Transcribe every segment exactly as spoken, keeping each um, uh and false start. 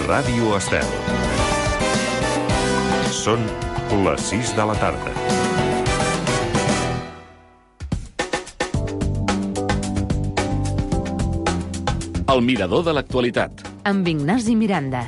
Ràdio Estel. Són les sis de la tarda. El mirador de l'actualitat. Amb Ignasi Miranda.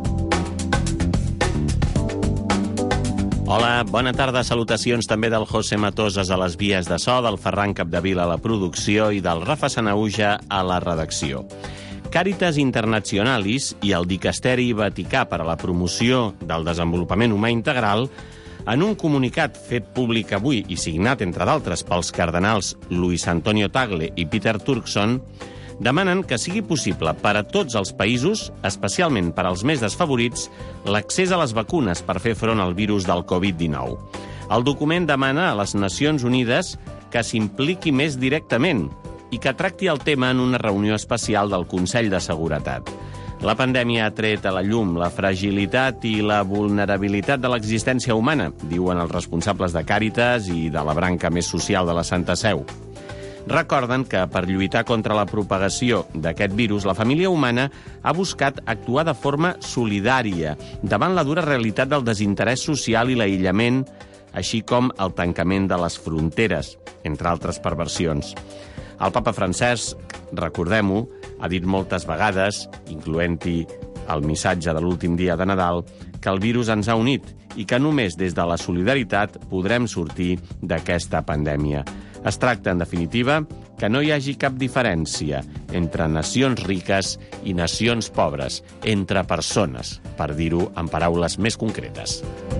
Hola, bona tarda. Salutacions també del José Matoses a les vies de so, del Ferran Capdevila a la producció i del Rafa Sanauja a la redacció. Càritas Internationalis i el Dicasteri Vaticà per a la promoció del desenvolupament humà integral, en un comunicat fet públic avui i signat, entre d'altres, pels cardenals Luis Antonio Tagle i Peter Turkson, demanen que sigui possible per a tots els països, especialment per als més desfavorits, l'accés a les vacunes per fer front al virus del covid dinou. El document demana a les Nacions Unides que s'impliqui més directament i que tracti el tema en una reunió especial del Consell de Seguretat. La pandèmia ha tret a la llum la fragilitat i la vulnerabilitat de l'existència humana, diuen els responsables de Càritas i de la branca més social de la Santa Seu. Recorden que per lluitar contra la propagació d'aquest virus, la família humana ha buscat actuar de forma solidària davant la dura realitat del desinterès social i l'aïllament, així com el tancament de les fronteres, entre altres perversions. El papa Francesc, recordem-ho, ha dit moltes vegades, incloent-hi el missatge de l'últim dia de Nadal, que el virus ens ha unit i que només des de la solidaritat podrem sortir d'aquesta pandèmia. Es tracta, en definitiva, que no hi hagi cap diferència entre nacions riques i nacions pobres, entre persones, per dir-ho en paraules més concretes.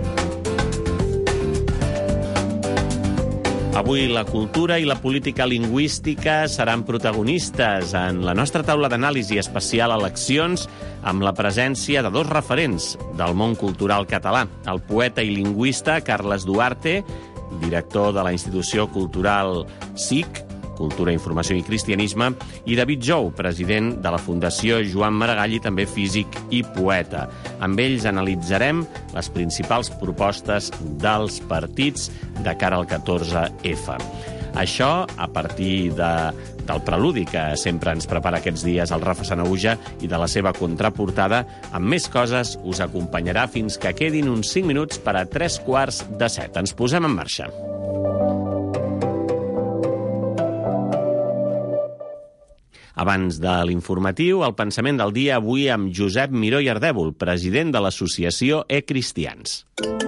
Avui la cultura i la política lingüística seran protagonistes en la nostra taula d'anàlisi especial Eleccions, amb la presència de dos referents del món cultural català, el poeta i lingüista Carles Duarte, director de la institució cultural S I C, Cultura, Informació i Cristianisme, i David Jou, president de la Fundació Joan Maragall i també físic i poeta. Amb ells analitzarem les principals propostes dels partits de cara al catorze efa. Això a partir de, del preludi que sempre ens prepara aquests dies el Rafa Sanauja i de la seva contraportada. Amb més coses us acompanyarà fins que quedin uns cinc minuts per a tres quarts de set. Ens posem en marxa. Abans de l'informatiu, el pensament del dia avui amb Josep Miró i Ardèvol, president de l'associació E-Cristians.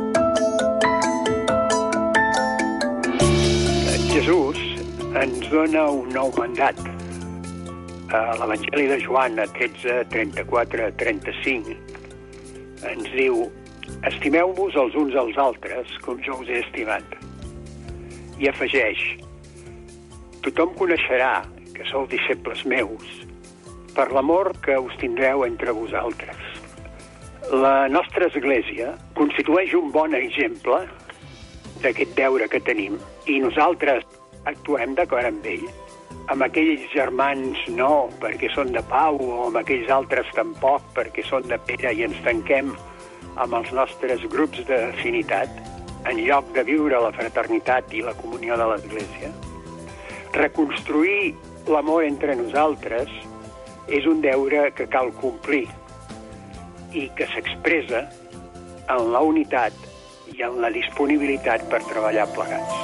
Jesús ens dona un nou mandat. A l'Evangeli de Joan, tretze, trenta-quatre, trenta-cinc, ens diu: estimeu-vos els uns als altres com jo us he estimat. I afegeix: tothom coneixerà que sou disciples meus per l'amor que us tindreu entre vosaltres. La nostra Església constitueix un bon exemple d'aquest deure que tenim i nosaltres actuem d'acord amb ell. Amb aquells germans no, perquè són de Pau, o amb aquells altres tampoc, perquè són de Pere, i ens tanquem amb els nostres grups d'afinitat en lloc de viure la fraternitat i la comunió de l'Església. Reconstruir l'amor entre nosaltres és un deure que cal complir i que s'expressa en la unitat i en la disponibilitat per treballar plegats.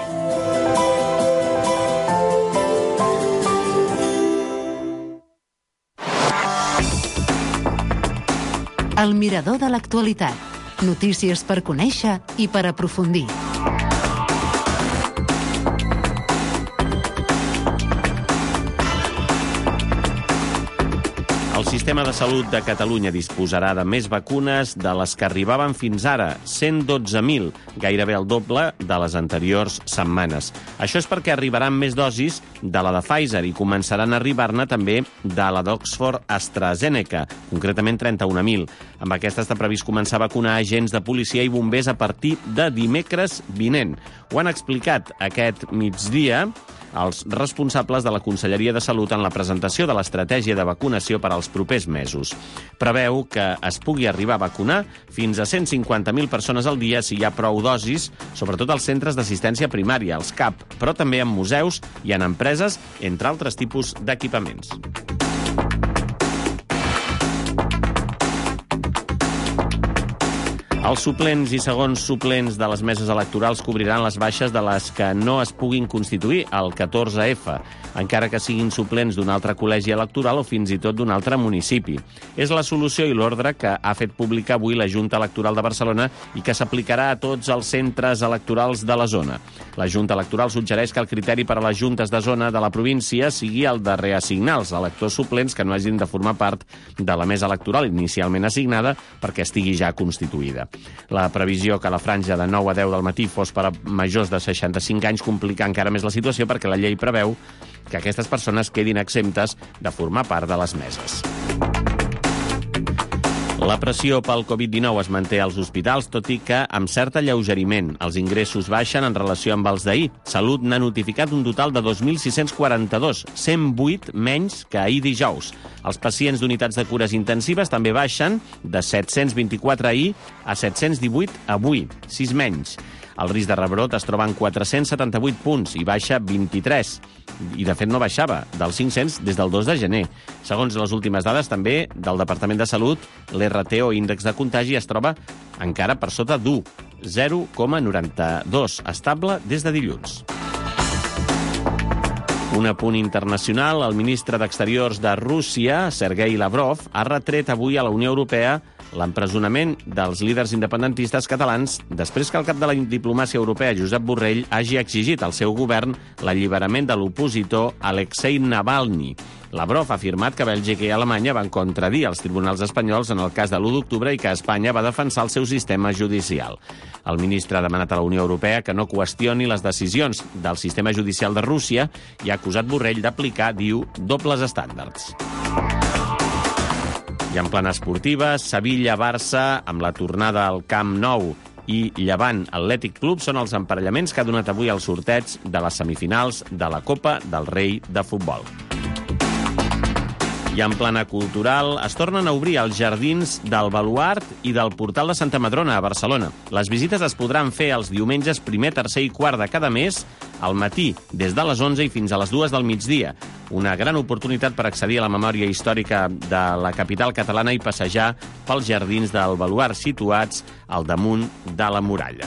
El mirador de l'actualitat. Notícies per conèixer i per aprofundir. El sistema de salut de Catalunya disposarà de més vacunes de les que arribaven fins ara, cent dotze mil, gairebé el doble de les anteriors setmanes. Això és perquè arribaran més dosis de la de Pfizer i començaran a arribar-ne també de la d'Oxford AstraZeneca, concretament trenta-un mil. Amb aquesta està previst començar a vacunar agents de policia i bombers a partir de dimecres vinent. Ho han explicat aquest migdia els responsables de la Conselleria de Salut en la presentació de l'estratègia de vacunació per als propers mesos. Preveu que es pugui arribar a vacunar fins a cent cinquanta mil persones al dia si hi ha prou dosis, sobretot als centres d'assistència primària, als C A P, però també en museus i en empreses, entre altres tipus d'equipaments. Els suplents i segons suplents de les meses electorals cobriran les baixes de les que no es puguin constituir, el catorze efa, encara que siguin suplents d'un altre col·legi electoral o fins i tot d'un altre municipi. És la solució i l'ordre que ha fet pública avui la Junta Electoral de Barcelona i que s'aplicarà a tots els centres electorals de la zona. La Junta Electoral suggereix que el criteri per a les juntes de zona de la província sigui el de reassignar els electors suplents que no hagin de formar part de la mesa electoral inicialment assignada perquè estigui ja constituïda. La previsió que la franja de nou a deu del matí fos per a majors de seixanta-cinc anys complica encara més la situació perquè la llei preveu que aquestes persones quedin exemptes de formar part de les meses. La pressió pel covid dinou es manté als hospitals, tot i que amb cert alleugeriment. Els ingressos baixen en relació amb els d'ahir. Salut n'ha notificat un total de dos mil sis-cents quaranta-dos, cent vuit menys que ahir dijous. Els pacients d'unitats de cures intensives també baixen de set-cents vint-i-quatre ahir a set-cents divuit avui, sis menys. El risc de rebrot es troba en quatre-cents setanta-vuit punts i baixa vint-i-tres. I, de fet, no baixava, dels cinc-cents des del dos de gener. Segons les últimes dades, també, del Departament de Salut, l'R T o índex de contagi es troba encara per sota d'u, zero coma noranta-dos, estable des de dilluns. Un apunt internacional, el ministre d'Exteriors de Rússia, Sergei Lavrov, ha retret avui a la Unió Europea l'empresonament dels líders independentistes catalans després que el cap de la diplomàcia europea, Josep Borrell, hagi exigit al seu govern l'alliberament de l'opositor Alexei Navalny. Lavrov ha afirmat que Bèlgica i Alemanya van contradir els tribunals espanyols en el cas de l'u d'octubre i que Espanya va defensar el seu sistema judicial. El ministre ha demanat a la Unió Europea que no qüestioni les decisions del sistema judicial de Rússia i ha acusat Borrell d'aplicar, diu, dobles estàndards. I en plana esportiva, Sevilla-Barça, amb la tornada al Camp Nou i Llevant Atlètic Club, són els emparellaments que ha donat avui el sorteig de les semifinals de la Copa del Rei de Futbol. I en plana cultural es tornen a obrir els jardins del Baluart i del Portal de Santa Madrona a Barcelona. Les visites es podran fer els diumenges primer, tercer i quart de cada mes al matí, des de les onze i fins a les dues del migdia. Una gran oportunitat per accedir a la memòria històrica de la capital catalana i passejar pels jardins del Baluart situats al damunt de la muralla.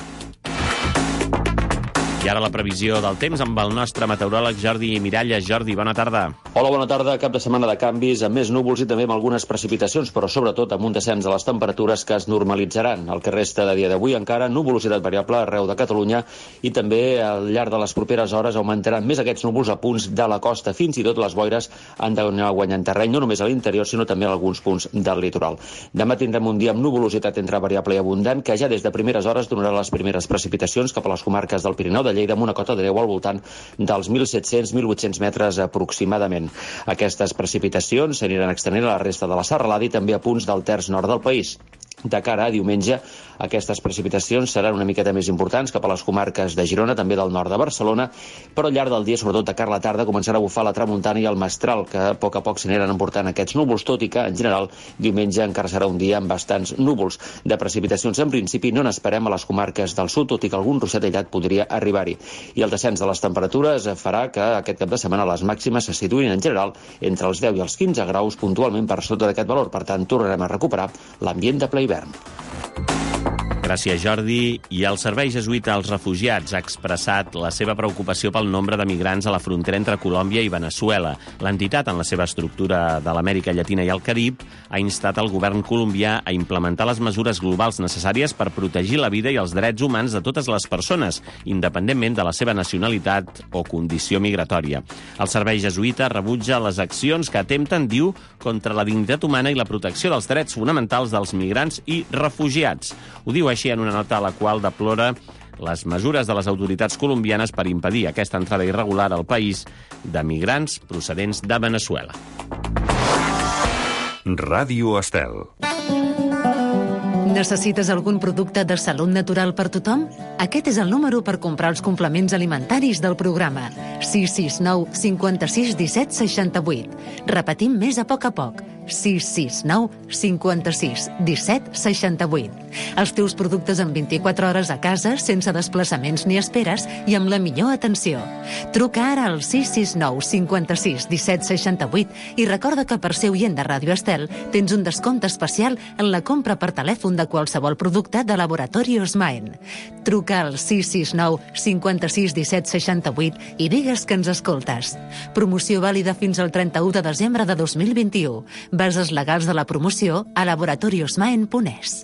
I ara la previsió del temps amb el nostre meteoròleg Jordi Miralles. Jordi, bona tarda. Hola, bona tarda. Cap de setmana de canvis, amb més núvols i també amb algunes precipitacions, però sobretot amb un descens de les temperatures que es normalitzaran. El que resta de dia d'avui encara nuvolositat variable arreu de Catalunya i també al llarg de les properes hores augmentaran més aquests núvols a punts de la costa. Fins i tot les boires han d'anar guanyant terreny, no només a l'interior, sinó també a alguns punts del litoral. Demà tindrem un dia amb nuvolositat entre variable i abundant, que ja des de primeres hores donarà les primeres precipitacions cap a les comarques del Pirineu, de Lleida, amb una cota de neu al voltant dels mil set-cents a mil vuit-cents metres aproximadament. Aquestes precipitacions s'aniran extenent a la resta de la serralada i també a punts del terç nord del país. De cara a diumenge, aquestes precipitacions seran una miqueta més importants cap a les comarques de Girona, també del nord de Barcelona, però al llarg del dia, sobretot de cara a la tarda, començarà a bufar la tramuntana i el mestral, que a poc a poc s'aniran emportant aquests núvols, tot i que, en general, diumenge encara serà un dia amb bastants núvols. De precipitacions, en principi, no n'esperem a les comarques del sud, tot i que algun ruixat aïllat podria arribar-hi. I el descens de les temperatures farà que aquest cap de setmana les màximes se situïn, en general, entre els deu i els quinze graus, puntualment per sota d'aquest valor. Per tant, tornarem a recuperar l'ambient de ple hivern. Gràcies, Jordi. I el Servei Jesuïta als Refugiats ha expressat la seva preocupació pel nombre de migrants a la frontera entre Colòmbia i Veneçuela. L'entitat, en la seva estructura de l'Amèrica Llatina i el Carib, ha instat el govern colombià a implementar les mesures globals necessàries per protegir la vida i els drets humans de totes les persones, independentment de la seva nacionalitat o condició migratòria. El Servei Jesuïta rebutja les accions que atempten, diu, contra la dignitat humana i la protecció dels drets fonamentals dels migrants i refugiats. Ho diu així en una nota a la qual deplora les mesures de les autoritats colombianes per impedir aquesta entrada irregular al país de migrants procedents de Veneçuela. Ràdio Estel. Necessites algun producte de salut natural per tothom? Aquest és el número per comprar els complements alimentaris del programa. sis sis nou cinquanta-sis disset seixanta-vuit. Repetim més a poc a poc. sis sis nou cinquanta-sis disset seixanta-vuit. Els teus productes en vint-i-quatre hores a casa, sense desplaçaments ni esperes i amb la millor atenció. Truca ara al sis sis nou cinquanta-sis disset seixanta-vuit i recorda que per ser oient de Ràdio Estel tens un descompte especial en la compra per telèfon de qualsevol producte de Laboratori Osmaen. Truca al sis sis nou cinquanta-sis disset seixanta-vuit i digues que ens escoltes. Promoció vàlida fins al trenta-u de desembre de dos mil vint-i-u. Bases legals de la promoció a laboratori osmaen punt es.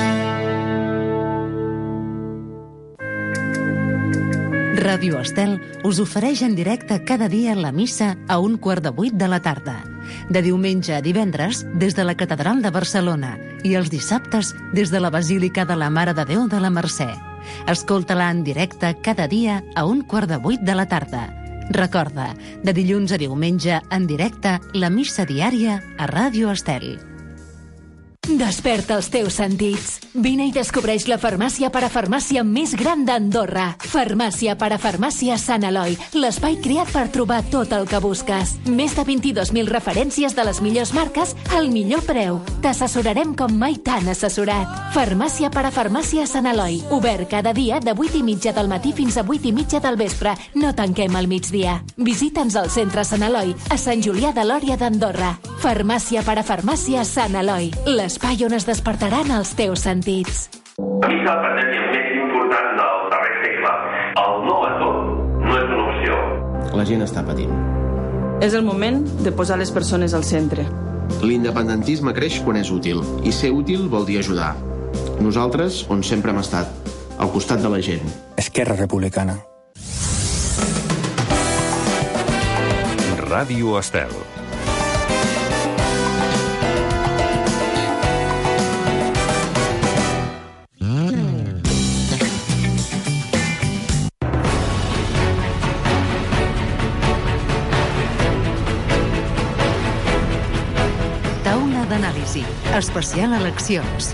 Ràdio Estel us ofereix en directe cada dia la missa a un quart de vuit de la tarda. De diumenge a divendres, des de la Catedral de Barcelona, i els dissabtes des de la Basílica de la Mare de Déu de la Mercè. Escolta-la en directe cada dia a un quart de vuit de la tarda. Recorda, de dilluns a diumenge, en directe, la missa diària a Ràdio Estel. Desperta els teus sentits. Vine i descobreix la farmàcia parafarmàcia més gran d'Andorra. Farmàcia parafarmàcia Sant Eloi, l'espai creat per trobar tot el que busques. Més de vint-i-dos mil referències de les millors marques al millor preu. T'assessorarem com mai t'han assessorat. Farmàcia parafarmàcia Sant Eloi, obert cada dia de vuit i mitja del matí fins a vuit i mitja del vespre. No tanquem al migdia. Visita'ns al centre Sant Eloi, a Sant Julià de Lòria d'Andorra. Farmàcia parafarmàcia Sant Eloi, l'espai on es despertaran els teus sentits. A mi la pandèmia més important del darrer segle. El no a tot no és una opció. La gent està patint. És el moment de posar les persones al centre. L'independentisme creix quan és útil, i ser útil vol dir ajudar. Nosaltres, on sempre hem estat, al costat de la gent. Esquerra Republicana. Ràdio Estel. Taula d'anàlisi. Especial eleccions.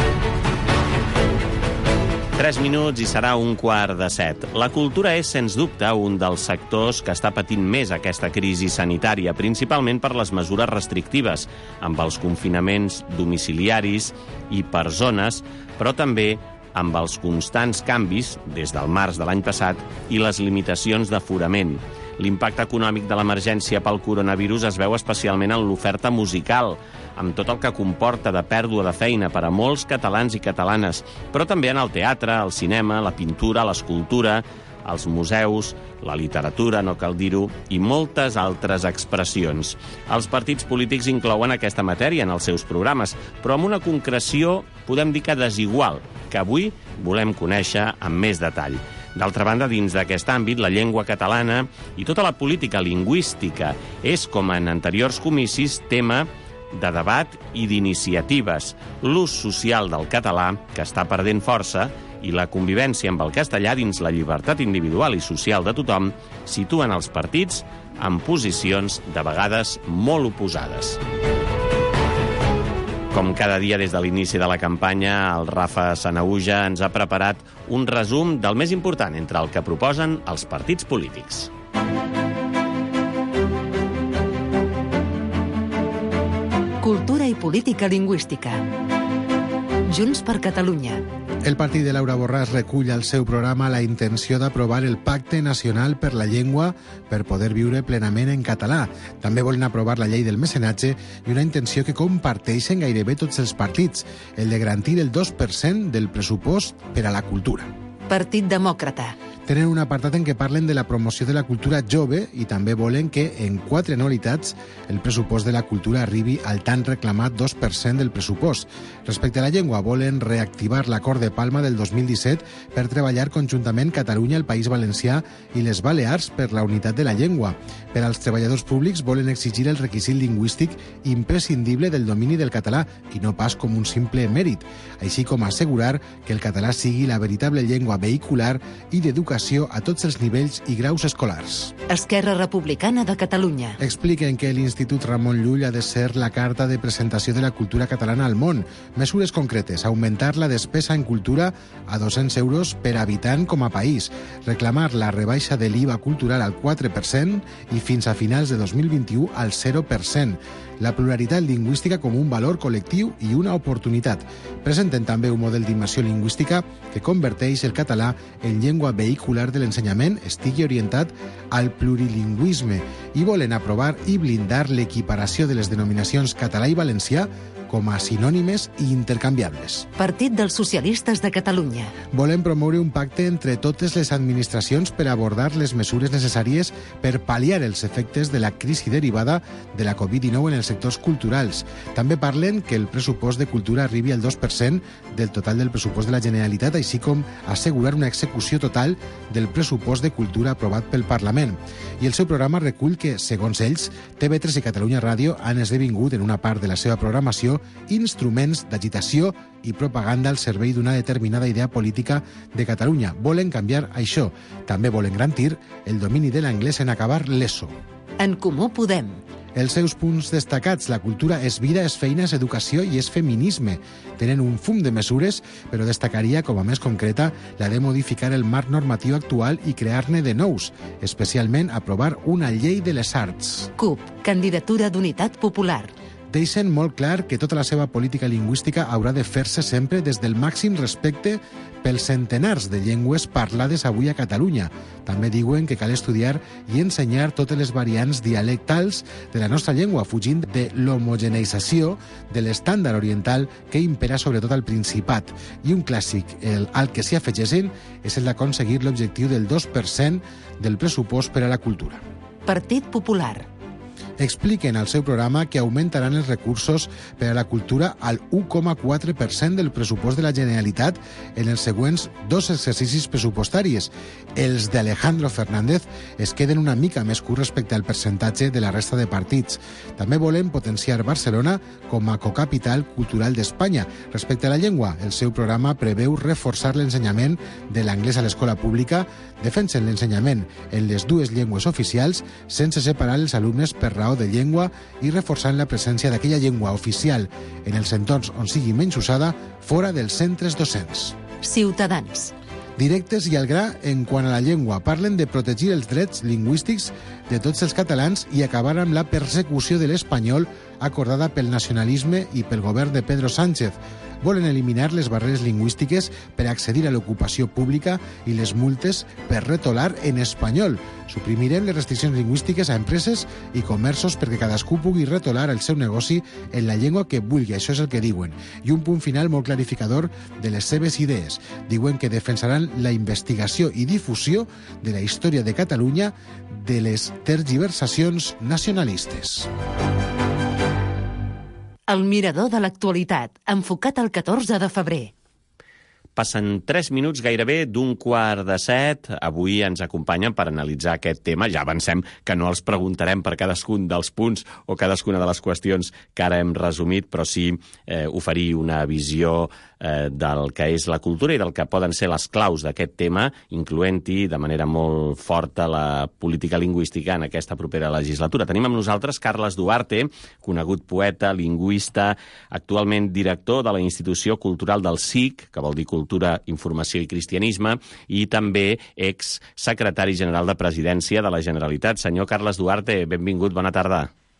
Tres minuts i serà un quart de set. La cultura és, sens dubte, un dels sectors que està patint més aquesta crisi sanitària, principalment per les mesures restrictives, amb els confinaments domiciliaris i per zones, però també amb els constants canvis, des del març de l'any passat, i les limitacions d'aforament. L'impacte econòmic de l'emergència pel coronavirus es veu especialment en l'oferta musical, amb tot el que comporta de pèrdua de feina per a molts catalans i catalanes, però també en el teatre, el cinema, la pintura, l'escultura, els museus, la literatura, no cal dir-ho, i moltes altres expressions. Els partits polítics inclouen aquesta matèria en els seus programes, però amb una concreció, podem dir que desigual, que avui volem conèixer amb més detall. D'altra banda, dins d'aquest àmbit, la llengua catalana i tota la política lingüística és, com en anteriors comicis, tema de debat i d'iniciatives. L'ús social del català, que està perdent força, i la convivència amb el castellà dins la llibertat individual i social de tothom situen els partits en posicions de vegades molt oposades. Com cada dia des de l'inici de la campanya, el Rafa Sanahuja ens ha preparat un resum del més important entre el que proposen els partits polítics. Cultura i política lingüística. Junts per Catalunya. El partit de Laura Borràs recull al seu programa la intenció d'aprovar el Pacte Nacional per la Llengua per poder viure plenament en català. També volen aprovar la llei del mecenatge i una intenció que comparteixen gairebé tots els partits, el de garantir el dos per cent del pressupost per a la cultura. Partit Demòcrata. Tenen un apartat en què parlen de la promoció de la cultura jove i també volen que, en quatre anualitats, el pressupost de la cultura arribi al tan reclamat dos per cent del pressupost. Respecte a la llengua, volen reactivar l'acord de Palma del dos mil disset per treballar conjuntament Catalunya, el País Valencià i les Balears per la unitat de la llengua. Per als treballadors públics volen exigir el requisit lingüístic imprescindible del domini del català i no pas com un simple mèrit, així com assegurar que el català sigui la veritable llengua vehicular i d'educació a tots els nivells i graus escolars. Esquerra Republicana de Catalunya. Expliquen que l'Institut Ramon Llull ha de ser la carta de presentació de la cultura catalana al món. Mesures concretes: augmentar la despesa en cultura a dos-cents euros per habitant com a país, reclamar la rebaixa de l'I V A cultural al quatre per cent i fins a finals de dos mil vint-i-u al zero per cent. la pluralitat lingüística com un valor col·lectiu i una oportunitat. Presenten també un model d'immersió lingüística que converteix el català en llengua vehicular de l'ensenyament, estigui orientat al plurilingüisme, i volen aprovar i blindar l'equiparació de les denominacions català i valencià com a sinònimes i intercanviables. Partit dels Socialistes de Catalunya. Volen promoure un pacte entre totes les administracions per abordar les mesures necessàries per pal·liar els efectes de la crisi derivada de la covid dinou en els sectors culturals. També parlen que el pressupost de cultura arribi al dos per cent del total del pressupost de la Generalitat, així com assegurar una execució total del pressupost de cultura aprovat pel Parlament. I el seu programa recull que, segons ells, T V tres i Catalunya Ràdio han esdevingut en una part de la seva programació instruments d'agitació i propaganda al servei d'una determinada idea política de Catalunya. Volen canviar això. També volen garantir el domini de l'anglès en acabar l'ESO. En Comú Podem. Els seus punts destacats: la cultura és vida, és feina, és educació i és feminisme. Tenen un fum de mesures, però destacaria com a més concreta la de modificar el marc normatiu actual i crear-ne de nous, especialment aprovar una llei de les arts. C U P, candidatura d'Unitat Popular. Deixen molt clar que tota la seva política lingüística haurà de fer-se sempre des del màxim respecte pels centenars de llengües parlades avui a Catalunya. També diuen que cal estudiar i ensenyar totes les variants dialectals de la nostra llengua, fugint de l'homogeneïtzació de l'estàndard oriental que impera sobretot al Principat. I un clàssic, el al que s'hi afegeixen, és el d'aconseguir l'objectiu del dos per cent del pressupost per a la cultura. Partit Popular. Expliquen al seu programa que augmentaran els recursos per a la cultura al u coma quatre per cent del pressupost de la Generalitat en els següents dos exercicis pressupostaris. Els d'Alejandro Fernández es queden una mica més curts respecte al percentatge de la resta de partits. També volen potenciar Barcelona com a cocapital cultural d'Espanya. Respecte a la llengua, el seu programa preveu reforçar l'ensenyament de l'anglès a l'escola pública, defensen l'ensenyament en les dues llengües oficials sense separar els alumnes per raó de llengua i reforçant la presència d'aquella llengua oficial en els entorns on sigui menys usada fora dels centres docents. Ciutadans. Directes i al gra en quant a la llengua. Parlen de protegir els drets lingüístics de tots els catalans i acabar amb la persecució de l'espanyol acordada pel nacionalisme i pel govern de Pedro Sánchez. Volen eliminar les barreres lingüístiques per accedir a l'ocupació pública i les multes per retolar en espanyol. Suprimirem les restriccions lingüístiques a empreses i comerços perquè cadascú pugui retolar el seu negoci en la llengua que vulgui, això és el que diuen. I un punt final molt clarificador de les seves idees. Diuen que defensaran la investigació i difusió de la història de Catalunya de les tergiversacions nacionalistes. El mirador de l'actualitat, enfocat al catorze de febrer. Passen tres minuts gairebé d'un quart de set. Avui ens acompanyen per analitzar aquest tema. Ja avancem que no els preguntarem per cadascun dels punts o cadascuna de les qüestions que ara hem resumit, però sí eh, oferir una visió eh, del que és la cultura i del que poden ser les claus d'aquest tema, incloent-hi de manera molt forta la política lingüística en aquesta propera legislatura. Tenim amb nosaltres Carles Duarte, conegut poeta, lingüista, actualment director de la Institució Cultural del S I C, que vol dir Cultura Cultura, Informació i Cristianisme, i també ex-secretari general de Presidència de la Generalitat. Senyor Carles Duarte, benvingut, bona tarda.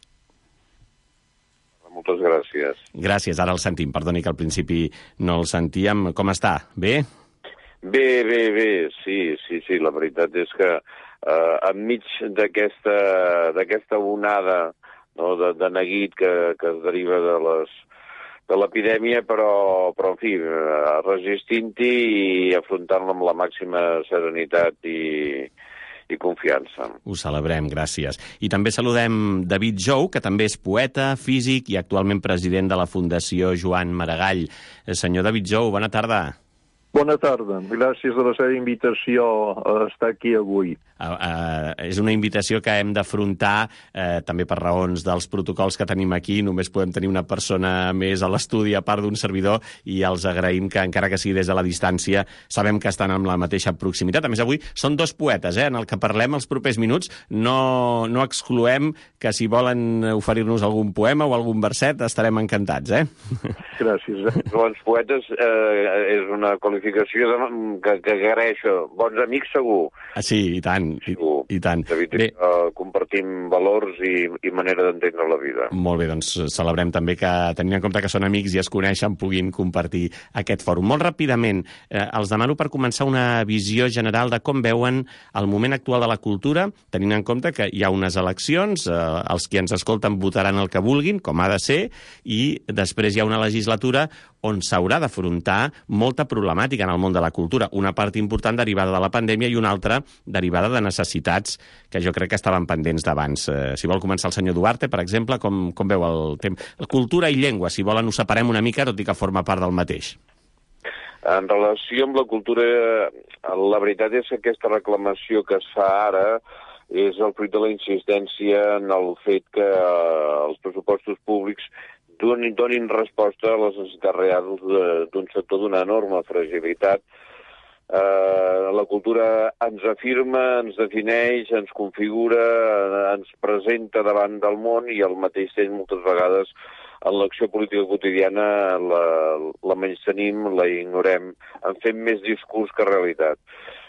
Moltes gràcies. Gràcies, ara el sentim. Perdoni que al principi no el sentíem. Com està? Bé? Bé, bé, bé, sí, sí, sí. La veritat és que eh, enmig d'aquesta d'aquesta onada, no, de, de neguit que, que es deriva de les de l'epidèmia, però, però, en fi, resistint-hi i afrontant-la amb la màxima serenitat i, i confiança. Ho celebrem, gràcies. I també saludem David Jou, que també és poeta, físic i actualment president de la Fundació Joan Maragall. Senyor David Jou, bona tarda. Bona tarda. Gràcies de la seva invitació a estar aquí avui. Uh, uh, és una invitació que hem d'afrontar uh, també per raons dels protocols que tenim aquí. Només podem tenir una persona més a l'estudi a part d'un servidor i els agraïm que, encara que sigui des de la distància, sabem que estan amb la mateixa proximitat. A més, avui són dos poetes, eh, en el que parlem els propers minuts. No, no excloem que si volen oferir-nos algun poema o algun verset estarem encantats, eh? Gràcies. Eh? Els poetes eh, és una qualificació qualificació de, que, que agraeixo. Bons amics, segur. Ah, sí, i tant, i, i tant. Bé, uh, compartim valors i, i manera d'entendre la vida. Molt bé, doncs celebrem també que, tenint en compte que són amics i es coneixen, puguin compartir aquest fòrum. Molt ràpidament, eh, els demano per començar una visió general de com veuen el moment actual de la cultura, tenint en compte que hi ha unes eleccions, eh, els qui ens escolten votaran el que vulguin, com ha de ser, i després hi ha una legislatura on s'haurà d'afrontar molta problemàtica en el món de la cultura. Una part important derivada de la pandèmia i una altra derivada de necessitats que jo crec que estaven pendents d'abans. Eh, si vol començar el senyor Duarte, per exemple, com, com veu el tema? Cultura i llengua, si volen, ho separem una mica, tot i que forma part del mateix. En relació amb la cultura, la veritat és que aquesta reclamació que es fa ara és el fruit de la insistència en el fet que els pressupostos públics donin, donin resposta a les necessitats reals d'un sector d'una enorme fragilitat. Eh, la cultura ens afirma, ens defineix, ens configura, ens presenta davant del món i al mateix temps moltes vegades en l'acció política quotidiana la, la menystenim, la ignorem, en fem més discurs que realitat.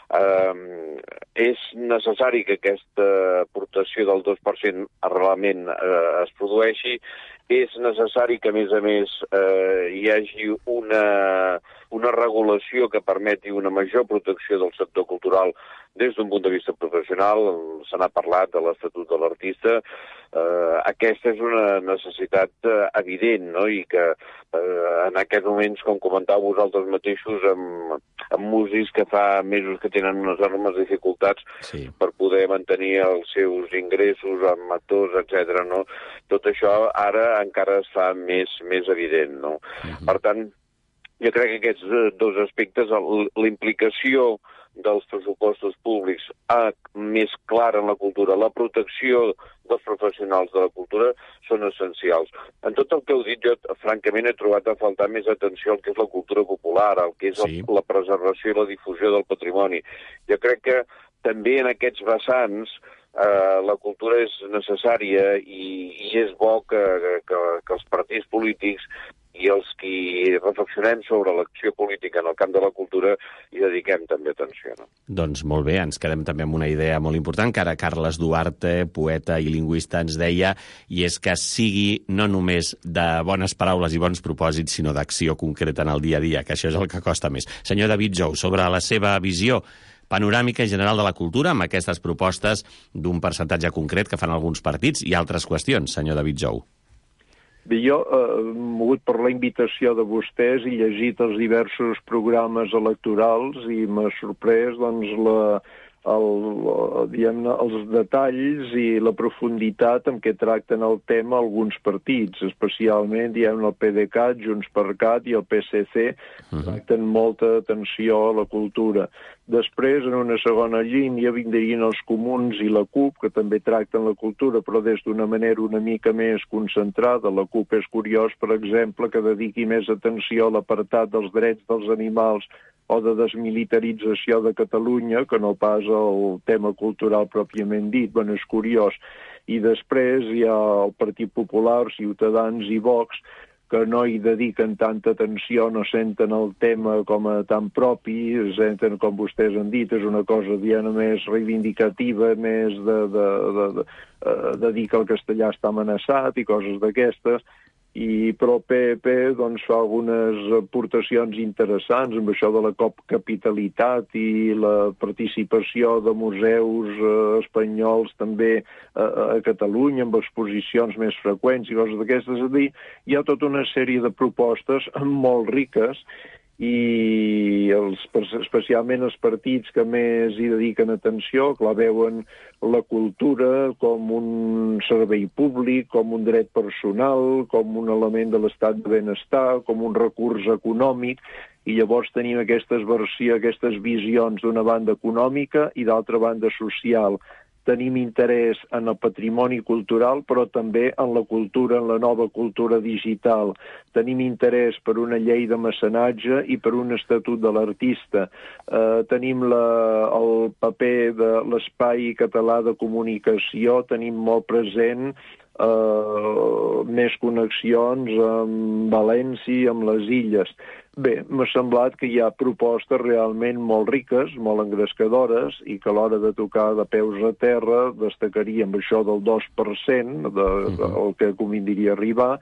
Uh, és necessari que aquesta aportació del dos per cent realment uh, es produeixi. És necessari que, a més a més, uh, hi hagi una, una regulació que permeti una major protecció del sector cultural des d'un punt de vista professional. Se n'ha parlat de l'Estatut de l'Artista. Uh, aquesta és una necessitat uh, evident, no? I que uh, en aquests moments, com comentàveu vosaltres mateixos, amb, amb músics que fa mesos que tenen unes enormes dificultats sí. per poder mantenir els seus ingressos amb actors, etcètera, no? Tot això ara encara es fa més, més evident, no? Uh-huh. Per tant, jo crec que aquests dos aspectes, la implicació dels pressupostos públics a, més clara en la cultura, la protecció dels professionals de la cultura són essencials. En tot el que heu dit, jo francament he trobat a faltar més atenció al que és la cultura popular, al que és sí. el, la preservació i la difusió del patrimoni. Jo crec que també en aquests vessants eh, la cultura és necessària i, i és bo que, que, que els partits polítics i els qui reflexionem sobre l'acció política en el camp de la cultura hi dediquem també atenció. No? Doncs molt bé, ens quedem també amb una idea molt important que ara Carles Duarte, poeta i lingüista, ens deia, i és que sigui no només de bones paraules i bons propòsits, sinó d'acció concreta en el dia a dia, que això és el que costa més. Senyor David Jou, sobre la seva visió panoràmica general de la cultura, amb aquestes propostes d'un percentatge concret que fan alguns partits i altres qüestions, senyor David Jou. Bé, jo he eh, mogut per la invitació de vostès i llegit els diversos programes electorals i m'ha sorprès doncs, la, el, diguem-ne, els detalls i la profunditat amb què tracten el tema alguns partits, especialment diguem-ne, el PDeCAT, Junts per Cat i el P S C, uh-huh. tracten molta atenció a la cultura. Després, en una segona línia, vindrien els comuns i la CUP, que també tracten la cultura, però des d'una manera una mica més concentrada. La CUP és curiós, per exemple, que dediqui més atenció a l'apartat dels drets dels animals o de desmilitarització de Catalunya, que no pas al tema cultural pròpiament dit. Bueno, és curiós. I després hi ha el Partit Popular, Ciutadans i Vox, que no hi dediquen tanta atenció, no senten el tema com a tan propi, senten, com vostès han dit, és una cosa diguem, més reivindicativa, més de, de, de, de, de dir que el castellà està amenaçat i coses d'aquestes, i però el P P doncs, fa algunes aportacions interessants amb això de la capitalitat i la participació de museus eh, espanyols també eh, a Catalunya amb exposicions més freqüents i coses d'aquestes. És a dir, hi ha tota una sèrie de propostes molt riques i els, especialment els partits que més hi dediquen atenció, que la veuen la cultura com un servei públic, com un dret personal, com un element de l'estat de benestar, com un recurs econòmic, i llavors tenim aquestes versions, aquestes visions d'una banda econòmica i d'altra banda social. Tenim interès en el patrimoni cultural, però també en la cultura, en la nova cultura digital. Tenim interès per una llei de mecenatge i per un estatut de l'artista. Eh, tenim la, el paper de l'espai català de comunicació, tenim molt present eh, més connexions amb València, amb les illes. Bé, m'ha semblat que hi ha propostes realment molt riques, molt engrescadores, i que a l'hora de tocar de peus a terra destacaríem això del dos per cent, de, del que convindria arribar,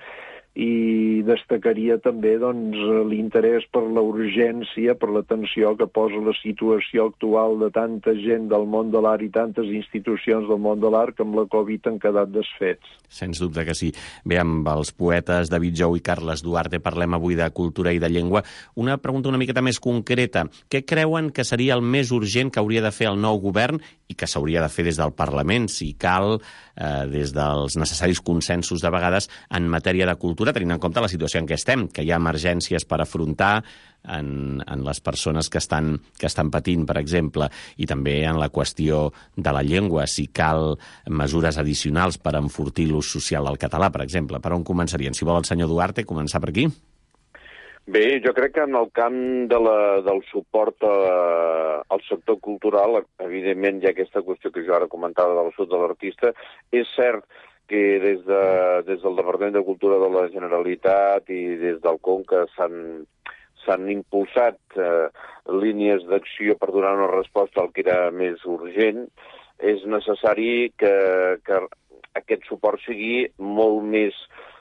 i destacaria també doncs, l'interès per la urgència, per l'atenció que posa la situació actual de tanta gent del món de l'art i tantes institucions del món de l'art que amb la Covid han quedat desfets. Sens dubte que sí. Bé, amb els poetes David Jou i Carles Duarte parlem avui de cultura i de llengua. Una pregunta una miqueta més concreta. Què creuen que seria el més urgent que hauria de fer el nou govern i que s'hauria de fer des del Parlament, si cal, eh, des dels necessaris consensos de vegades en matèria de cultura, tenint en compte la situació en què estem, que hi ha emergències per afrontar en, en les persones que estan, que estan patint, per exemple, i també en la qüestió de la llengua, si cal mesures addicionals per enfortir l'ús social del català, per exemple. Per on començarien? Si vol el senyor Duarte, començar per aquí? Bé, jo crec que en el camp de la, del suport a, al sector cultural, evidentment hi ha aquesta qüestió que jo ara comentava del sud de l'artista. És cert que des, de, des del Departament de Cultura de la Generalitat i des del Conca s'han s'han impulsat eh, línies d'acció per donar una resposta al que era més urgent. És necessari que, que aquest suport sigui molt més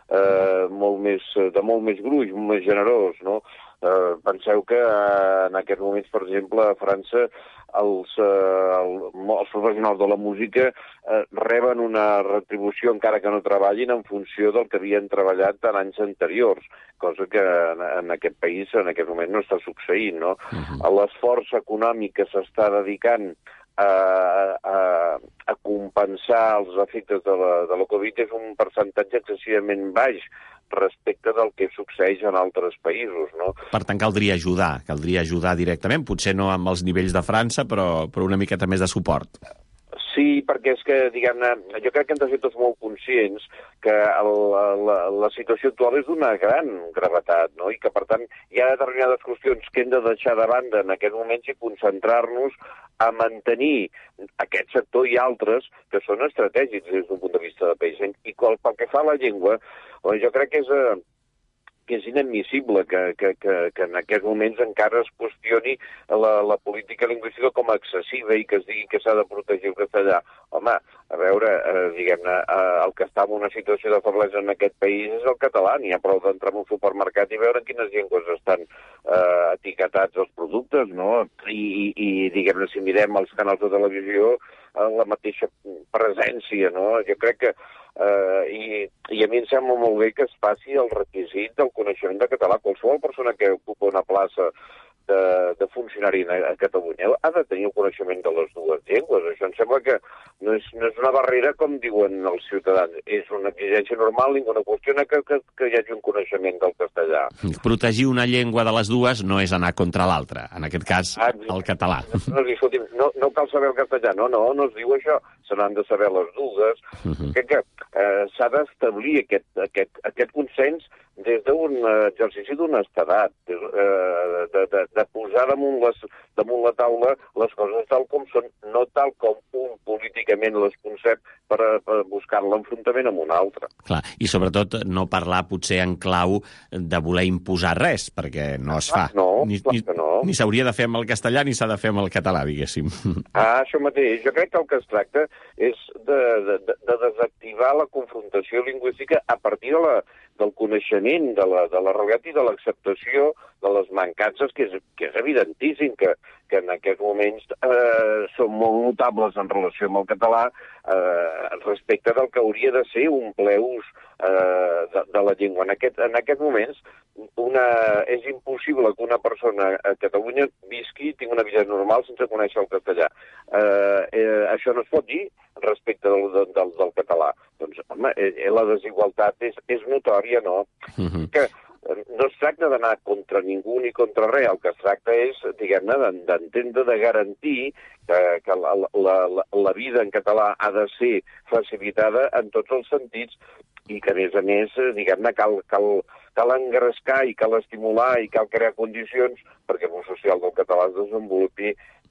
Eh, molt més, de molt més gruix, molt més generós, no? Eh, penseu que eh, en aquests moments, per exemple, a França, els, eh, el, els professionals de la música eh, reben una retribució, encara que no treballin, en funció del que havien treballat en anys anteriors, cosa que en, en aquest país en aquest moment no està succeint, no? Uh-huh. L'esforç econòmic que s'està dedicant A, a, a compensar els efectes de la, de la Covid és un percentatge excessivament baix respecte del que succeeix en altres països, no? Per tant, caldria ajudar, caldria ajudar directament, potser no amb els nivells de França, però, però una miqueta més de suport. Sí, perquè és que, diguem-ne, jo crec que hem de ser tots molt conscients que el, la, la situació actual és d'una gran gravetat, no? I que, per tant, hi ha determinades qüestions que hem de deixar de banda en aquests moments i concentrar-nos a mantenir aquest sector i altres que són estratègics des d'un punt de vista de país. I pel que fa a la llengua, jo crec que és... Eh, que és inadmissible que, que, que, que en aquests moments encara es qüestioni la, la política lingüística com a excessiva i que es digui que s'ha de protegir el castellà. Home, a veure, eh, diguem-ne, eh, el que està en una situació de feblesa en aquest país és el català. N'hi ha prou d'entrar en un supermercat i veure en quines llengües estan eh, etiquetats els productes, no? I, i, i diguem-ne, si mirem els canals de televisió, eh, la mateixa presència, no? Jo crec que Uh, i, i a mi em sembla molt bé que es faci el requisit del coneixement de català. Qualsevol persona que ocupa una plaça de, de funcionari a, a Catalunya ha de tenir el coneixement de les dues llengües. Això em sembla que no és, no és una barrera, com diuen els ciutadans. És una exigència normal, ningú no qüestiona que, que, que hi hagi un coneixement del castellà. Protegir una llengua de les dues no és anar contra l'altra, en aquest cas ah, el català. No, escolti, no, no cal saber el castellà, no, no, no es diu això. Se n'han de saber les dues. Uh-huh. Crec que eh, s'ha d'establir aquest, aquest, aquest consens des d'un exercici d'honestedat, de, de, de, de posar damunt, les, damunt la taula les coses tal com són, no tal com un políticament les concep per, per buscar l'enfrontament amb un altre. Clar, i sobretot no parlar potser en clau de voler imposar res, perquè no es fa. Ah, no, ni, clar ni, que no. Ni s'hauria de fer amb el castellà ni s'ha de fer amb el català, diguéssim. Ah, això mateix. Jo crec que el que es tracta és de, de, de desactivar la confrontació lingüística a partir de la, del coneixement, de la, de la realitat i de l'acceptació de les mancances, que és, que és evidentíssim que, que en aquests moments eh, són molt notables en relació amb el català eh, respecte del que hauria de ser un ple ús eh, de, de la llengua. En, aquest, en aquests moments una, és impossible que una persona a Catalunya visqui i tingui una vida normal sense conèixer el castellà. Eh, eh, això no es pot dir respecte del, del, del català. Doncs, home, eh, la desigualtat és, és notòria, no? Uh-huh. Que no es tracta d'anar contra ningú ni contra res, el que es tracta és, diguem-ne, d'entendre, de garantir que, que la, la, la, la vida en català ha de ser facilitada en tots els sentits i que, a més a més, diguem-ne, cal, cal, cal engrescar i cal estimular i cal crear condicions perquè l'ús social del català es desenvolupi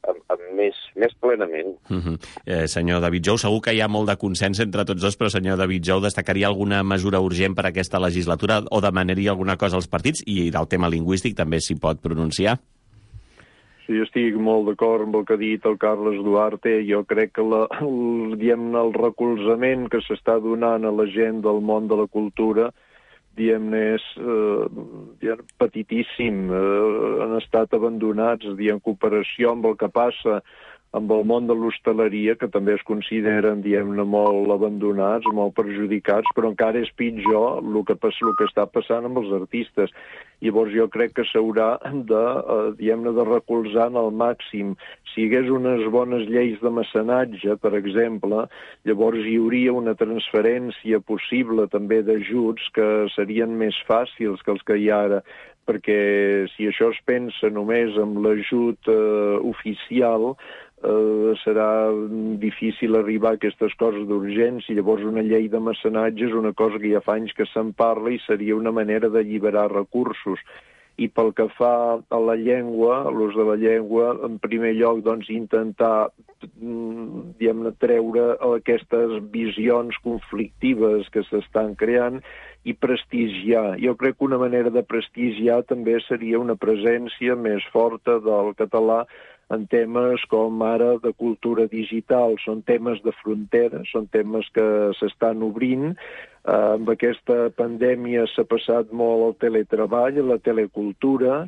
amb, amb més, més plenament. Uh-huh. eh, senyor David Jou, segur que hi ha molt de consens entre tots dos, però senyor David Jou, destacaria alguna mesura urgent per a aquesta legislatura o demanaria alguna cosa als partits? I del tema lingüístic també s'hi pot pronunciar? Sí, estic molt d'acord amb el que ha dit el Carles Duarte. Jo crec que la, el, diguem-ne, el recolzament que s'està donant a la gent del món de la cultura diguem-ne, és eh, diguem, petitíssim. Eh, han estat abandonats, diguem, en cooperació amb el que passa amb el món de l'hostaleria, que també es consideren, diguem-ne, molt abandonats, molt perjudicats, però encara és pitjor el que, passa, el que està passant amb els artistes. Llavors jo crec que s'haurà de, eh, diguem-ne, de recolzar al màxim. Si hi hagués unes bones lleis de mecenatge, per exemple, llavors hi hauria una transferència possible també d'ajuts que serien més fàcils que els que hi ha ara, perquè si això es pensa només amb l'ajut eh, oficial, eh, serà difícil arribar a aquestes coses d'urgència. Llavors una llei de mecenatge és una cosa que ja fa anys que se'n parla i seria una manera d'alliberar recursos. I pel que fa a la llengua, a l'ús de la llengua, en primer lloc, doncs, intentar, diguem-ne, treure aquestes visions conflictives que s'estan creant i prestigiar. Jo crec que una manera de prestigiar també seria una presència més forta del català en temes com ara de cultura digital. Són temes de frontera, són temes que s'estan obrint. Uh, amb aquesta pandèmia s'ha passat molt al teletreball, a la telecultura,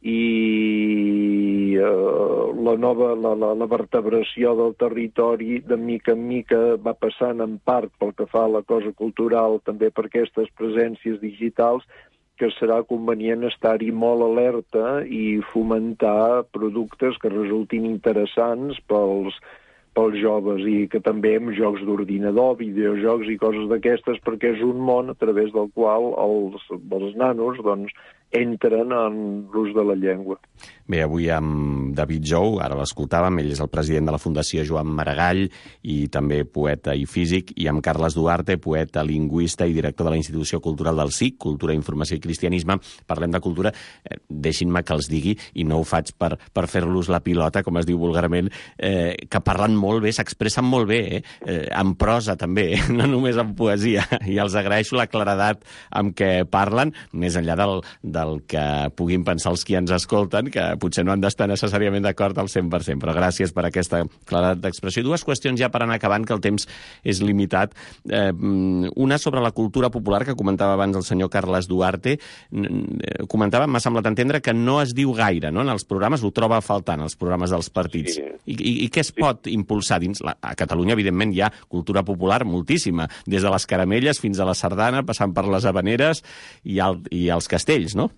i uh, la nova la, la, la vertebració del territori de mica en mica va passant en part pel que fa a la cosa cultural, també per aquestes presències digitals, que serà convenient estar-hi molt alerta i fomentar productes que resultin interessants pels pels joves, i que també amb jocs d'ordinador, videojocs i coses d'aquestes, perquè és un món a través del qual els, els nanos doncs, entren en l'ús de la llengua. Bé, avui amb David Jou, ara l'escoltàvem, ell és el president de la Fundació Joan Maragall i també poeta i físic, i amb Carles Duarte, poeta, lingüista i director de la Institució Cultural del S I C, Cultura, Informació i Cristianisme. Parlem de cultura. Eh, deixin-me que els digui, i no ho faig per, per fer-los la pilota, com es diu vulgarment, eh, que parlen molt bé, s'expressen molt bé, eh? Eh, en prosa també, eh? No només en poesia, i els agraeixo la claredat amb què parlen, més enllà del, del que puguin pensar els qui ens escolten, que potser no han d'estar necessàriament d'acord al cent per cent, però gràcies per aquesta claredat d'expressió. Dues qüestions ja per anar acabant, que el temps és limitat. Eh, una sobre la cultura popular, que comentava abans el senyor Carles Duarte. Comentava, m'ha semblat entendre, que no es diu gaire, no?, en els programes, ho troba a faltar en els programes dels partits. Sí. I, i, I què es pot impulsar dins? La, a Catalunya, evidentment, hi ha cultura popular moltíssima, des de les caramelles fins a la sardana, passant per les habaneres i, el, i els castells, no?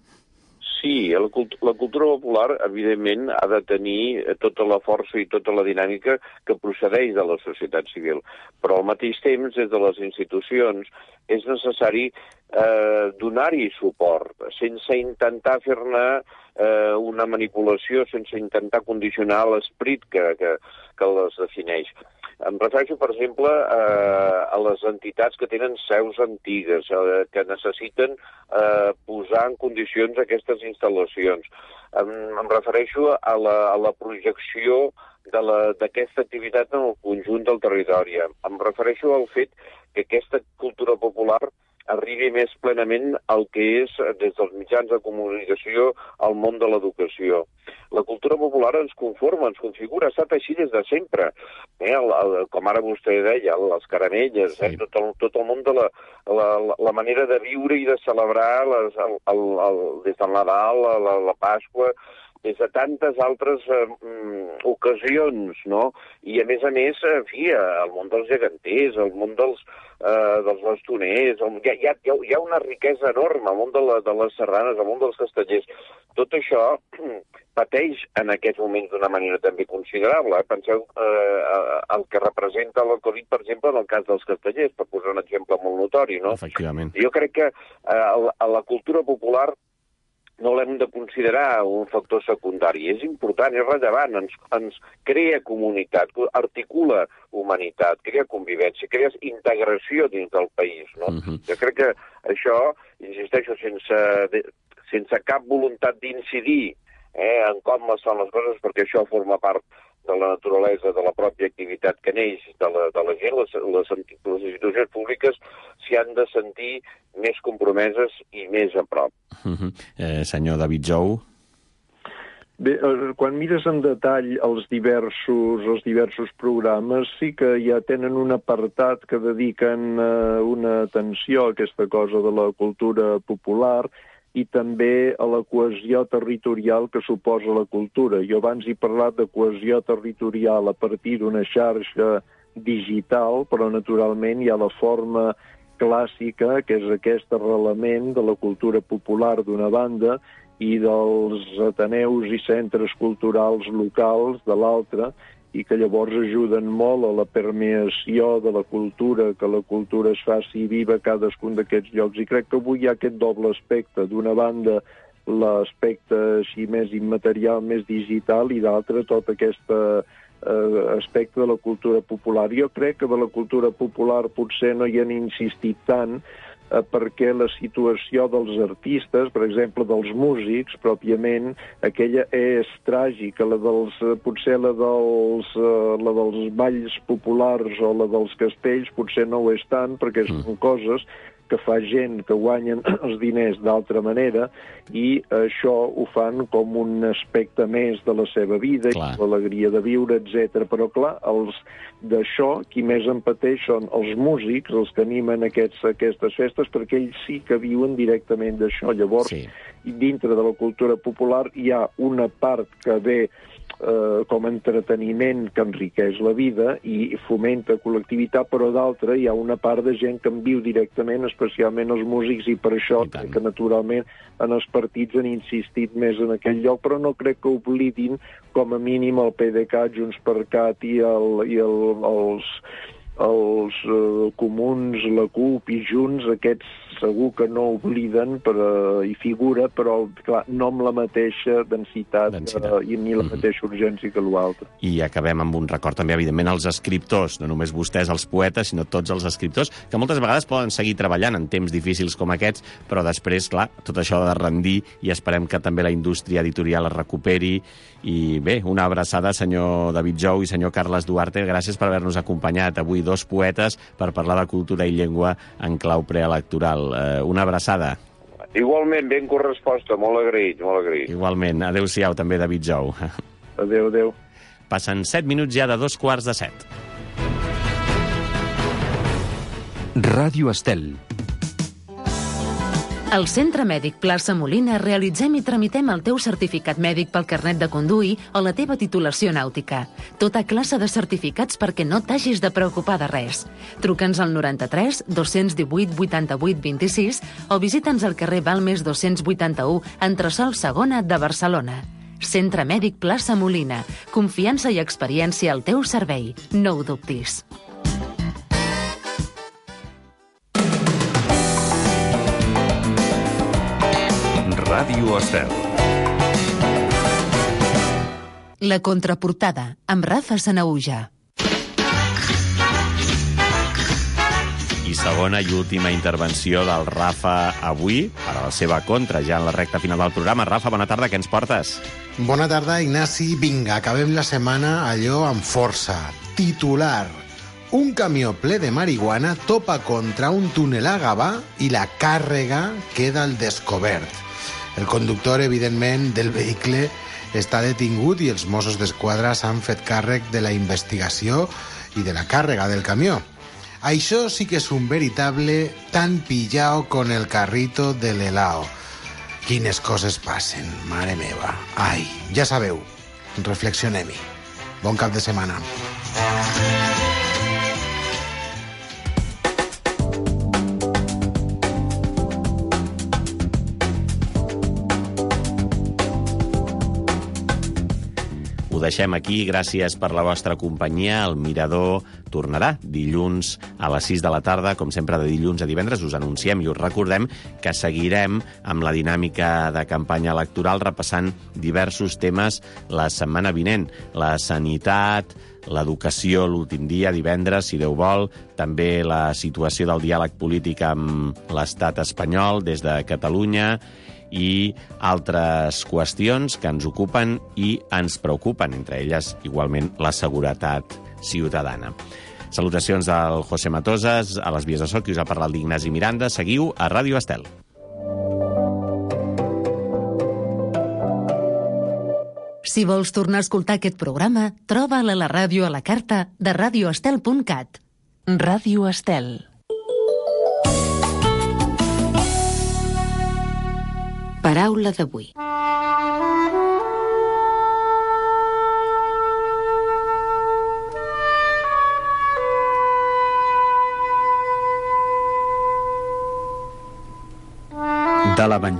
Sí, la, cult la cultura popular, evidentment, ha de tenir tota la força i tota la dinàmica que procedeix de la societat civil. Però al mateix temps, des de les institucions, és necessari eh, donar-hi suport, sense intentar fer-ne eh, una manipulació, sense intentar condicionar l'esperit que, que, que les defineix. Em refereixo, per exemple, eh, a les entitats que tenen seus antigues, eh, que necessiten eh, posar en condicions aquestes instal·lacions. Em, em refereixo a la, a la projecció d'aquesta activitat en el conjunt del territori. Em refereixo al fet que aquesta cultura popular arribi més plenament al que és, des dels mitjans de comunicació, al món de l'educació. La cultura popular ens conforma, ens configura, ha estat així des de sempre. Eh, el, el, com ara vostè deia, les caramelles, sí. eh, tot, el, tot el món de la, la, la manera de viure i de celebrar les, el, el, el, des del Nadal, la, la, la Pasqua, des de tantes altres eh, ocasions, no? I, a més a més, en fi, el món dels geganters, el món dels, eh, dels bastoners, el, hi, ha, hi, ha, hi ha una riquesa enorme, el món de, la, de les sardanes, el món dels castellers. Tot això pateix en aquests moments d'una manera també considerable. Penseu eh, el que representa el Covid, per exemple, en el cas dels castellers, per posar un exemple molt notori, no? Efectivament. Jo crec que eh, a la cultura popular no l'hem de considerar un factor secundari. És important, és rellevant, ens, ens crea comunitat, articula humanitat, crea convivència, crea integració dins del país, no? Uh-huh. Jo crec que això, insisteixo, sense, sense cap voluntat d'incidir eh, en com es fan les coses, perquè això forma part de la naturalesa, de la pròpia activitat que neix de la, de la gent, les, les, les institucions públiques s'hi han de sentir més compromeses i més a prop. Uh-huh. eh, senyor David Jou. Bé, quan mires en detall els diversos, els diversos programes, sí que ja tenen un apartat que dediquen eh, una atenció a aquesta cosa de la cultura popular i també a la cohesió territorial que suposa la cultura. Jo abans he parlat de cohesió territorial a partir d'una xarxa digital, però naturalment hi ha la forma clàssica, que és aquest arrelament de la cultura popular d'una banda i dels ateneus i centres culturals locals de l'altra, i que llavors ajuden molt a la permeació de la cultura, que la cultura es faci viva a cadascun d'aquests llocs. I crec que avui hi ha aquest doble aspecte. D'una banda, l'aspecte així més immaterial, més digital, i d'altra, tot aquest eh, aspecte de la cultura popular. Jo crec que de la cultura popular potser no hi han insistit tant, eh, perquè la situació dels artistes, per exemple, dels músics, pròpiament, aquella és tràgica. La dels, potser la dels, eh, la dels balls populars o la dels castells potser no ho és tant, perquè mm. són coses que fa gent que guanyen els diners d'altra manera i això ho fan com un aspecte més de la seva vida, i l'alegria de viure, etcètera. Però, clar, els d'això, qui més en pateix són els músics, els que animen aquests, aquestes festes, perquè ells sí que viuen directament d'això. Llavors, sí. dintre de la cultura popular hi ha una part que ve eh, com a entreteniment que enriqueix la vida i fomenta col·lectivitat, però d'altra hi ha una part de gent que en viu directament, especialment els músics, i per això crec que naturalment en els partits han insistit més en aquell lloc, però no crec que oblidin com a mínim el P D K, Junts per Cat i, el, i el, els, els uh, comuns, la CUP i Junts, aquests segur que no obliden per, uh, i figura, però clar, no amb la mateixa densitat, densitat. Uh, i ni la mateixa urgència que l'altre. I acabem amb un record també, evidentment, als escriptors, no només vostès, els poetes, sinó tots els escriptors, que moltes vegades poden seguir treballant en temps difícils com aquests, però després, clar, tot això ha de rendir i esperem que també la indústria editorial es recuperi. I bé, una abraçada, senyor David Jou i senyor Carles Duarte. Gràcies per haver-nos acompanyat avui, dos poetes, per parlar de cultura i llengua en clau preelectoral. Eh, una abraçada. Igualment, ben corresposta, molt agraït, molt agraït. Igualment. Adéu-siau, també, David Jou. Adéu, adéu. Passen set minuts ja de dos quarts de set. Ràdio Estel. Al Centre Mèdic Plaça Molina realitzem i tramitem el teu certificat mèdic pel carnet de conduir o la teva titulació nàutica. Tota classe de certificats perquè no t'hagis de preocupar de res. Truca'ns al noranta-tres dos divuit vuitanta-vuit vint-i-sis o visita'ns al carrer Balmes dos-cents vuitanta-u, entresòl segona de Barcelona. Centre Mèdic Plaça Molina. Confiança i experiència al teu servei. No ho dubtis. Ràdio Estel. La contraportada, amb Rafa Sanaüja. I segona i última intervenció del Rafa avui, per a la seva contra, ja en la recta final del programa. Rafa, bona tarda, què ens portes? Bona tarda, Ignasi. Vinga, acabem la setmana allò amb força. Titular. Un camió ple de marihuana topa contra un túnel a Gavà i la càrrega queda al descobert. El conductor, evidentment, del vehicle està detingut i els Mossos d'Esquadra s'han fet càrrec de la investigació i de la càrrega del camió. Això sí que és un veritable tan pillao con el carrito de l'helao. Quines coses passen, mare meva. Ai, ja sabeu, reflexionem-hi. Bon cap de setmana. Ho deixem aquí, gràcies per la vostra companyia. El Mirador tornarà dilluns a les sis de la tarda, com sempre de dilluns a divendres. Us anunciem i us recordem que seguirem amb la dinàmica de campanya electoral repassant diversos temes la setmana vinent. La sanitat, l'educació l'últim dia, divendres, si Déu vol, també la situació del diàleg polític amb l'estat espanyol des de Catalunya i altres qüestions que ens ocupen i ens preocupen, entre elles, igualment, la seguretat ciutadana. Salutacions del José Matosas, a les vies de so, qui us ha parlat d'Ignasi Miranda. Seguiu a Ràdio Estel. Si vols tornar a escoltar aquest programa, troba'l a la ràdio a la carta de radio estel punt cat. Ràdio Estel. Paraula d'avui. De l'Evangeli